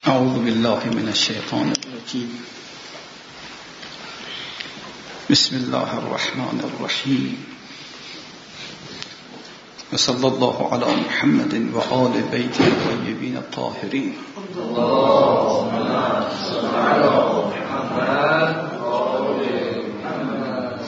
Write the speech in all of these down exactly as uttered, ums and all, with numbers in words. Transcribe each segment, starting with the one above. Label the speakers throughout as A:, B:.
A: اعوذ بالله من الشیطان الرجیم. بسم الله الرحمن الرحیم. و صلی الله علی محمد و آل بیت الطیبین الطاهرین.
B: اللهم صل علی محمد و آل محمد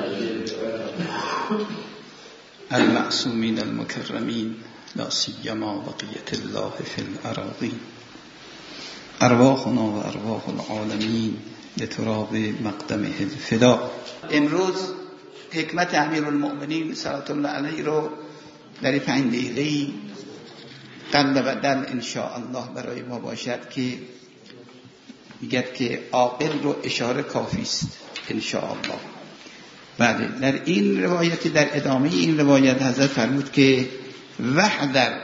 A: المعصومین المکرمین، لا سیما بقیة الله فی الأراضین. ارواحنا و ارواح العالمین لتراب مقدمه الفدا. امروز حکمت امیرالمؤمنین صلوات الله علیه رو در پنج دقیقه قبل و بدل ان شاء الله برای ما باشد که میگد که عاقل رو اشاره کافی است ان شاء الله. بله، در این روایت، در ادامه این روایت حضرت فرمود که وحذر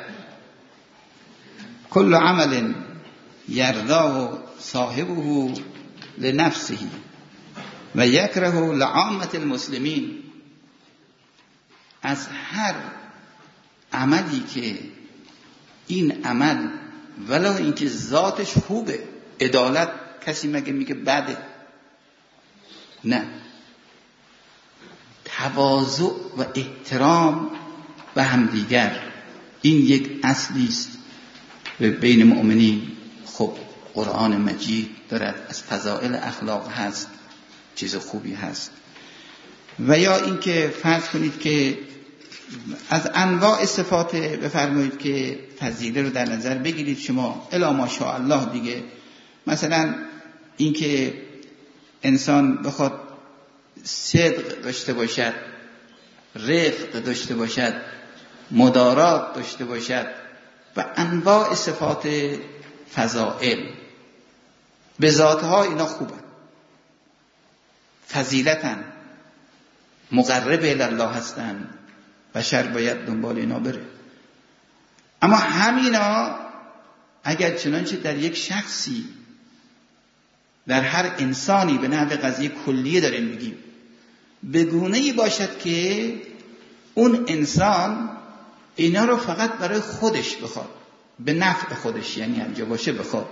A: کل عمل یرضاه صاحبه لنفسه و یکره لعامة المسلمین. از هر عملی که این عمل ولو اینکه ذاتش خوبه، عدالت کسی مگه میگه بده؟ نه، تواضع و احترام به همدیگر این یک اصلی است بین مؤمنین. خب قرآن مجید دارد از فضائل اخلاق هست، چیز خوبی هست. و یا اینکه فرض کنید که از انواع صفات بفرمایید که فضیله رو در نظر بگیرید شما الا ماشاءالله دیگه. مثلا اینکه انسان بخواد صدق داشته باشد، رفق داشته باشد، مدارات داشته باشد و انواع صفات فضائل. به ذاتها اینا خوبه، فضیلتن، مقرب الله هستن، بشر باید دنبال اینا بره. اما همینا اگر چنانچه در یک شخصی، در هر انسانی به نحو قضیه کلیه داریم میگیم، به گونه‌ای باشد که اون انسان اینا رو فقط برای خودش بخواد، به نفع خودش، یعنی هر جا باشه بخواد.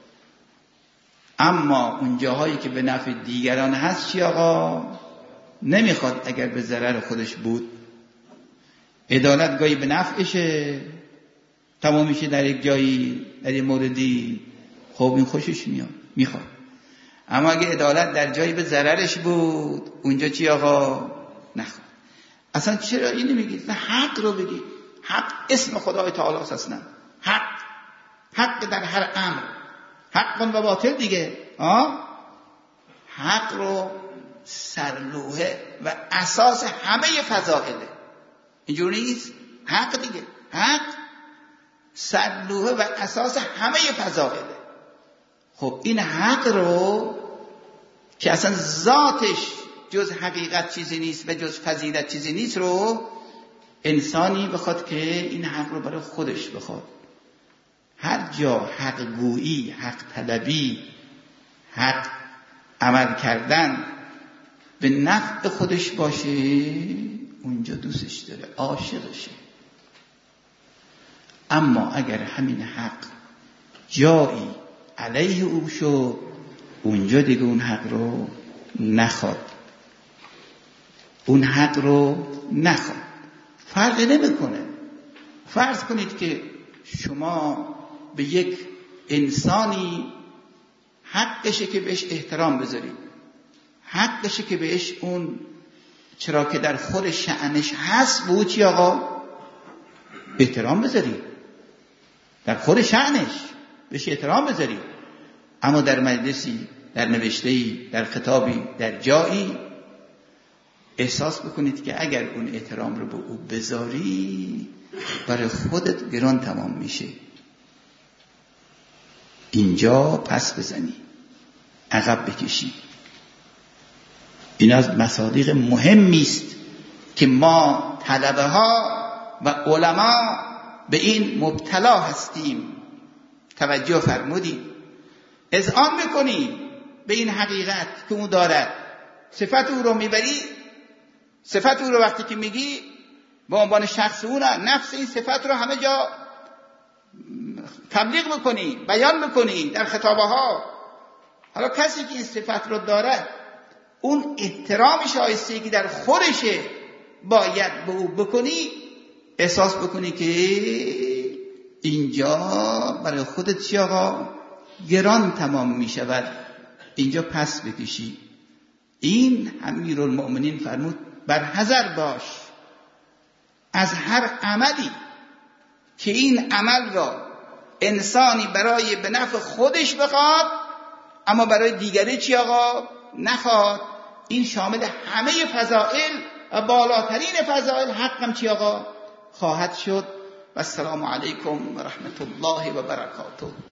A: اما اون جاهایی که به نفع دیگران هست چی آقا؟ نمیخواد اگر به ضرر خودش بود. عدالت گاهی به نفعشه، تمام میشه در یک جایی، در یک موردی، خب این خوشش میاد، میخواد. اما اگه عدالت در جایی به ضررش بود، اونجا چی آقا؟ نخواد. اصلا چرا اینو میگید؟ نه، حق رو بگید. حق اسم خدای تعالی است. اصلا حق، حق در هر امر، حق و باطل دیگه. آه؟ حق رو سرلوحه و اساس همه فضائله. اینجوری نیست؟ حق دیگه، حق سرلوحه و اساس همه فضائله. خب این حق رو که اصلا ذاتش جز حقیقت چیزی نیست و جز فضیلت چیزی نیست رو انسانی بخواد که این حق رو برای خودش بخواد. هر جا حق گویی، حق طلبی، حق عمل کردن به نفع خودش باشه، اونجا دوستش داره، عاشقشه. اما اگر همین حق جایی علیه او شد، اونجا دیگه اون حق رو نخواد، اون حق رو نخواد. فرق نمیکنه. فرض کنید که شما به یک انسانی حقشه که بهش احترام بذارید، حقشه که بهش اون چرا که در خود شأنش هست بود چی آقا؟ احترام بذارید، در خود شأنش بهش احترام بذارید. اما در مجلسی، در نوشته‌ای، در خطابی، در جایی احساس بکنید که اگر اون احترام رو به او بذاری برای خودت گران تمام میشه، اینجا پس بزنی، عقب بکشی. این از مصادیق مهمی است که ما طلبه ها و علما به این مبتلا هستیم. توجه فرمودید، اذعان میکنی به این حقیقت که او دارد. صفت او رو میبری، صفت او رو وقتی که میگی به عنوان شخص او، نفس این صفت رو همه جا تبلیغ بکنی، بیان بکنی در خطابه ها. حالا کسی که این صفت رو داره، اون احترام شایسته که در خودشه باید به او بکنی، احساس بکنی که اینجا برای خودت چی آقا گران تمام می شود، اینجا پس بکشی. این امیرالمؤمنین فرمود بر حذر باش از هر عملی که این عمل را انسانی برای به نفع خودش بخواد اما برای دیگری چی آقا نخواد. این شامل همه فضائل و بالاترین فضائل حقم چی آقا خواهد شد. و السلام علیکم و رحمت الله و برکاته.